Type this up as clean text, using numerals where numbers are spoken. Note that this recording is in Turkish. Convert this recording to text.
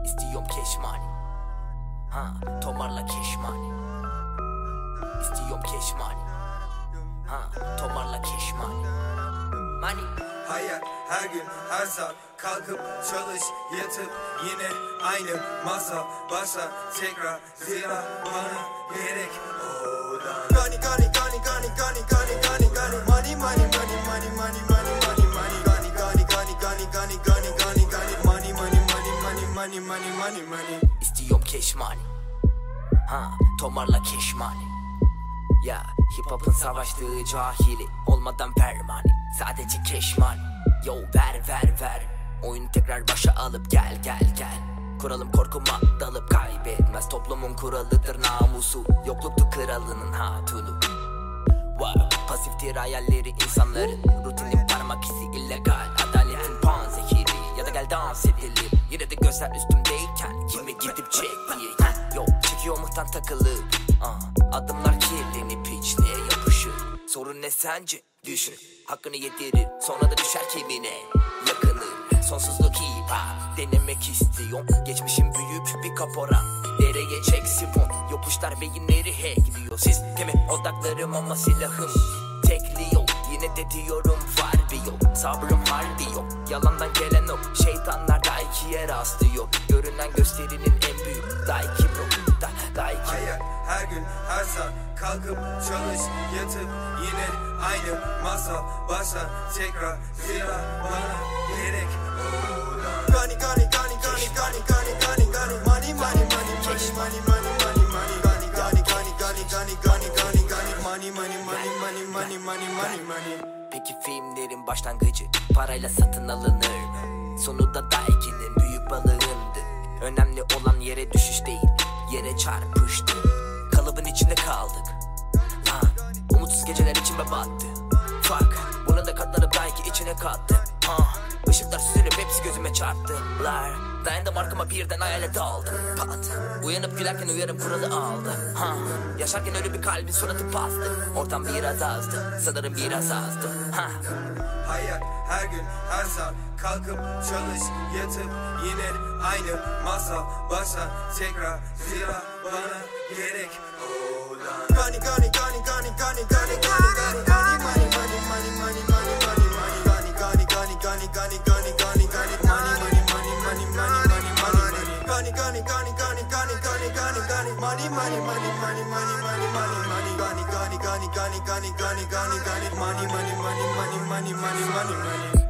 İstiyorum cash money. Ha, tomarla cash money. İstiyorum cash money. Ha, tomarla cash money. Money. Hayat her gün her saat kalkıp çalış yatıp yine aynı masa başla tekrar zira bana gerek odan. Gani gani gani gani gani gani gani gani money money money money money money money money gani gani gani gani gani gani gani gani money money money money money money money money. İstiyorum cash money. Ha, tomarla cash money. Ya hip hop'un savaştığı cahili olmadan permani, sadece cash money. Yo ver oyunu tekrar başa alıp gel kuralım korkuma dalıp kaybetmez, toplumun kuralıdır namusu, yokluktu kralının hatunu. Wow, pasiftir hayalleri insanların, rutinin parmak izi illegal, adaletin panzehiri ya da gel dans edelim. Yine de gözler üstümdeyken kimi gidip çek diye. Yo çekiyor muhtan takılı, adımlar kirlenip içliğe yapışır. Sorun ne sence? Düşün, hakkını yedirir, sonra da düşer kimine yakını. Sonsuzluk hip hop denemek istiyorum, geçmişim büyük bir kapora, dereye çek sifon, yokuşlar beyinleri hackliyor. Sisteme odaklarım ama silahım tekliyor. Yine de diyorum var bir yol, sabrım harbi yok, yalandan gelen o şeytanlar da ikiye rastlıyor. Görünen gösterinin en büyük daiki bro, daiki. Hayat her gün her saat kalkıp çalış yatıp yine aynı masa başla tekrar zira bana gerek odan. Gani gani gani gani gani gani gani gani money money money money money money money money gani gani gani gani gani gani gani gani money money money money money money money money. Peki filmlerin başlangıcı parayla satın alınır mı? Sonu da Daiki'nin büyük balığındı. Önemli olan yere düşüş değil, yere çarpıştı. Kalıbın içinde kaldık lan, umutsuz geceler içime battı. Fuck, bunu da katlanıp Daiki içine kattı. Işıklar süzülüp hepsi gözüme çarptılar. Dayandım arkama birden hayale daldım. Pat, uyanıp gülerken uyarım kuralı aldı. Yaşarken ölü bir kalbin suratı bastı. Ortam biraz azdı, sanırım biraz azdı. Hayat her gün her saat kalkıp çalış yatıp yine aynı masa başla tekrar zira bana gerek odan. Gani gani gani gani gani gani gani gani money money money money money money money money gani gani gani gani gani gani gani gani money money money money money money money money gani gani gani gani gani gani gani gani money money money money money money money money gani gani gani gani gani gani gani gani money money money money money money money money.